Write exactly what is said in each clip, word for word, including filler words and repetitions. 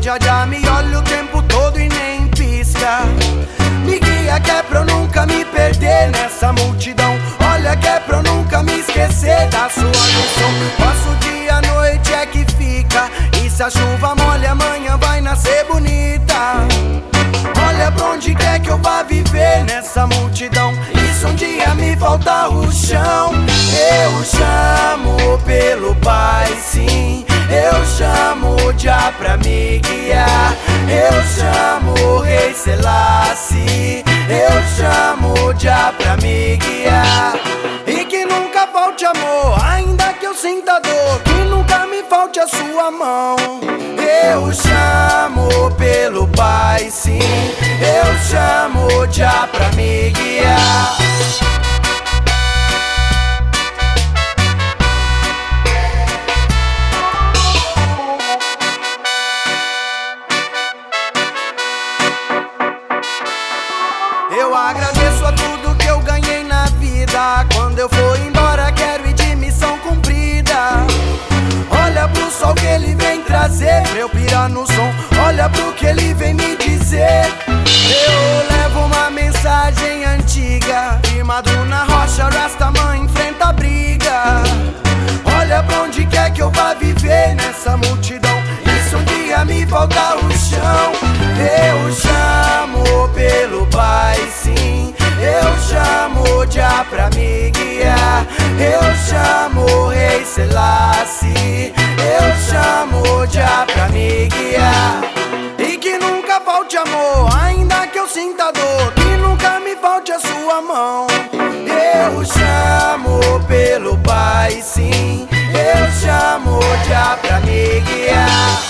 já já me olha o tempo todo e nem pisca. Me guia que é pra eu nunca me perder nessa multidão. Olha que é pra eu nunca me esquecer da sua lição. Nosso dia à noite é que fica, e se a chuva molha amanhã vai nascer bonita. Olha pra onde quer que eu vá viver nessa multidão, e se um dia me faltar o chão, eu chamo pelo Pai, sim. Eu chamo o Jah pra me guiar. Eu chamo o Rei Selassie. Eu chamo o Jah pra me guiar. E que nunca falte amor, ainda que eu sinta dor, que nunca me falte a sua mão. Eu chamo pelo Pai, sim. Eu chamo o Jah pra me guiar. Eu agradeço a tudo que eu ganhei na vida. Quando eu for embora quero ir de missão cumprida. Olha pro sol que ele vem trazer pra eu pirar no som. Olha pro que ele vem me dizer. Eu levo uma mensagem antiga, firmado na rocha, Rastaman enfrenta a briga. Olha pra onde quer que eu vá viver nessa multidão, e se um dia me faltar o chão, eu chamo pelo Pai, sim. Eu chamo o Jah pra me guiar. Eu chamo o Rei Selassie. Eu chamo o Jah pra me guiar. E que nunca falte amor, ainda que eu sinta dor, que nunca me falte a sua mão. Eu chamo pelo Pai, sim. Eu chamo o Jah pra me guiar.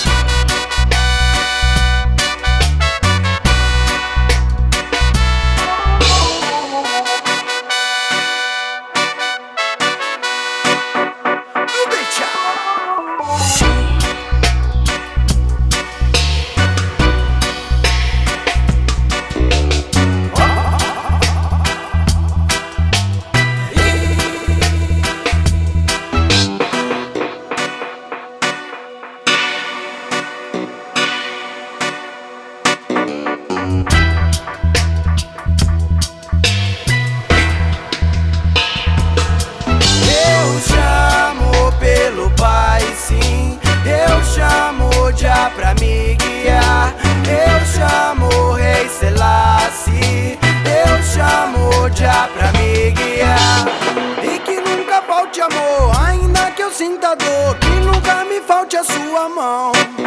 Eu chamo o Jah pra me guiar. Eu chamo o Rei Selassie. Eu chamo o Jah pra me guiar. E que nunca falte amor, ainda que eu sinta dor, que nunca me falte a sua mão.